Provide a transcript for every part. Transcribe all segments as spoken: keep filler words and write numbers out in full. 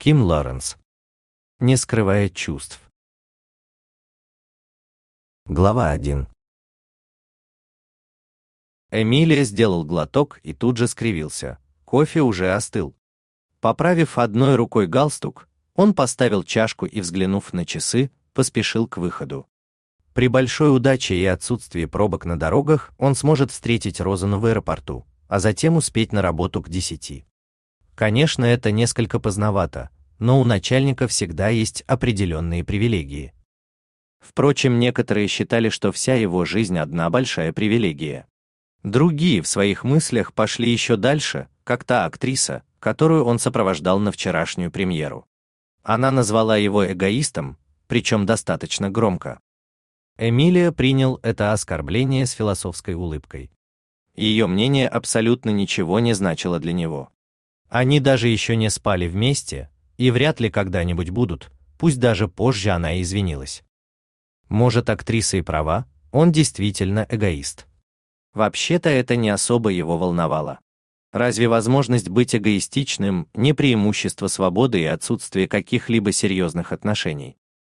Ким Лоренс. Не скрывая чувств. Глава один. Эмилия сделал глоток и тут же скривился. Кофе уже остыл. Поправив одной рукой галстук, он поставил чашку и, взглянув на часы, поспешил к выходу. При большой удаче и отсутствии пробок на дорогах он сможет встретить Розану в аэропорту, а затем успеть на работу к десяти. Конечно, это несколько поздновато, но у начальника всегда есть определенные привилегии. Впрочем, некоторые считали, что вся его жизнь одна большая привилегия. Другие в своих мыслях пошли еще дальше, как та актриса, которую он сопровождал на вчерашнюю премьеру. Она назвала его эгоистом, причем достаточно громко. Эмилия принял это оскорбление с философской улыбкой. Ее мнение абсолютно ничего не значило для него. Они даже еще не спали вместе, и вряд ли когда-нибудь будут, пусть даже позже она и извинилась. Может, актриса и права, он действительно эгоист. Вообще-то это не особо его волновало. Разве возможность быть эгоистичным не преимущество свободы и отсутствие каких-либо серьезных отношений?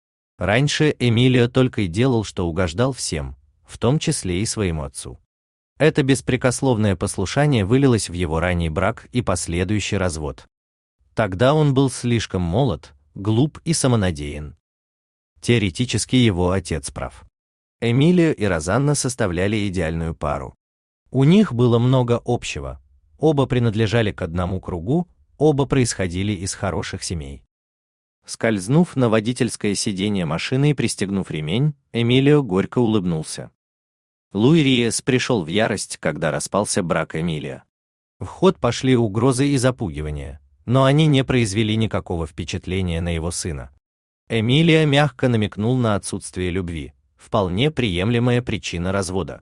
Раньше Эмилио только и делал, что угождал всем, в том числе и своему отцу. Это беспрекословное послушание вылилось в его ранний брак и последующий развод. Тогда он был слишком молод, глуп и самонадеян. Теоретически его отец прав. Эмилио и Розанна составляли идеальную пару. У них было много общего. Оба принадлежали к одному кругу, оба происходили из хороших семей. Скользнув на водительское сиденье машины и пристегнув ремень, Эмилио горько улыбнулся. Луи Риес пришел в ярость, когда распался брак Эмилио. В ход пошли угрозы и запугивания, но они не произвели никакого впечатления на его сына. Эмилио мягко намекнул на отсутствие любви, вполне приемлемая причина развода.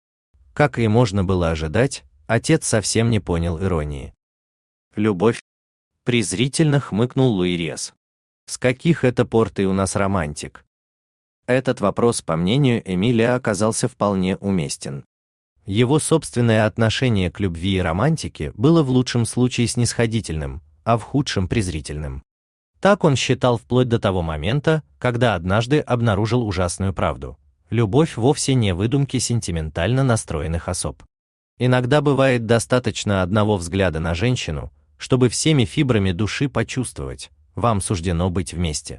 Как и можно было ожидать, отец совсем не понял иронии. «Любовь?» — презрительно хмыкнул Луи Риес. «С каких это пор ты у нас романтик?» Этот вопрос, по мнению Эмилио, оказался вполне уместен. Его собственное отношение к любви и романтике было в лучшем случае снисходительным, а в худшем презрительным. Так он считал вплоть до того момента, когда однажды обнаружил ужасную правду. Любовь вовсе не выдумки сентиментально настроенных особ. Иногда бывает достаточно одного взгляда на женщину, чтобы всеми фибрами души почувствовать, вам суждено быть вместе.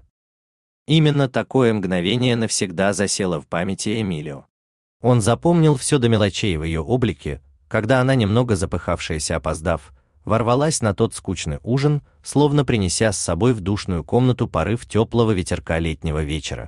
Именно такое мгновение навсегда засело в памяти Эмилио. Он запомнил все до мелочей в ее облике, когда она, немного запыхавшаяся опоздав, ворвалась на тот скучный ужин, словно принеся с собой в душную комнату порыв теплого ветерка летнего вечера.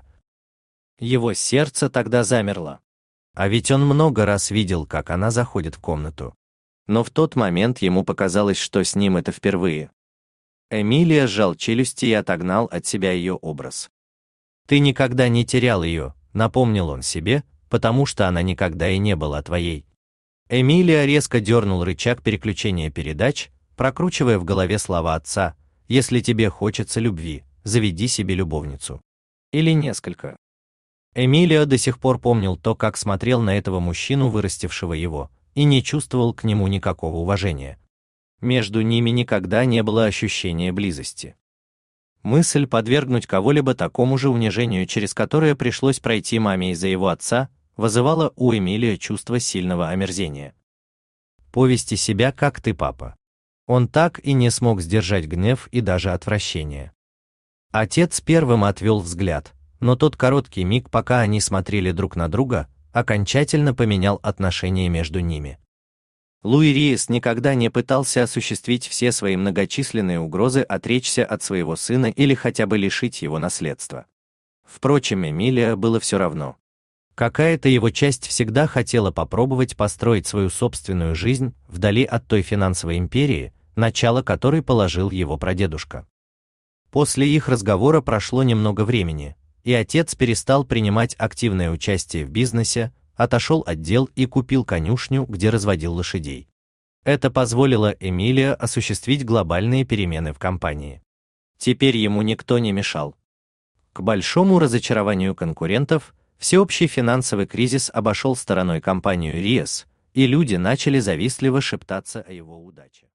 Его сердце тогда замерло. А ведь он много раз видел, как она заходит в комнату. Но в тот момент ему показалось, что с ним это впервые. Эмилио сжал челюсти и отогнал от себя ее образ. «Ты никогда не терял ее», — напомнил он себе, «потому что она никогда и не была твоей». Эмилио резко дернул рычаг переключения передач, прокручивая в голове слова отца: «Если тебе хочется любви, заведи себе любовницу». Или несколько. Эмилио до сих пор помнил то, как смотрел на этого мужчину, вырастившего его, и не чувствовал к нему никакого уважения. Между ними никогда не было ощущения близости. Мысль подвергнуть кого-либо такому же унижению, через которое пришлось пройти маме из-за его отца, вызывала у Эмилио чувство сильного омерзения. Повести себя, как ты, папа. Он так и не смог сдержать гнев и даже отвращение. Отец первым отвел взгляд, но тот короткий миг, пока они смотрели друг на друга, окончательно поменял отношения между ними. Луи Риес никогда не пытался осуществить все свои многочисленные угрозы отречься от своего сына или хотя бы лишить его наследства. Впрочем, Эмилио было все равно. Какая-то его часть всегда хотела попробовать построить свою собственную жизнь вдали от той финансовой империи, начало которой положил его прадедушка. После их разговора прошло немного времени, и отец перестал принимать активное участие в бизнесе, отошел от дел и купил конюшню, где разводил лошадей. Это позволило Эмилио осуществить глобальные перемены в компании. Теперь ему никто не мешал. К большому разочарованию конкурентов, всеобщий финансовый кризис обошел стороной компанию Риес, и люди начали завистливо шептаться о его удаче.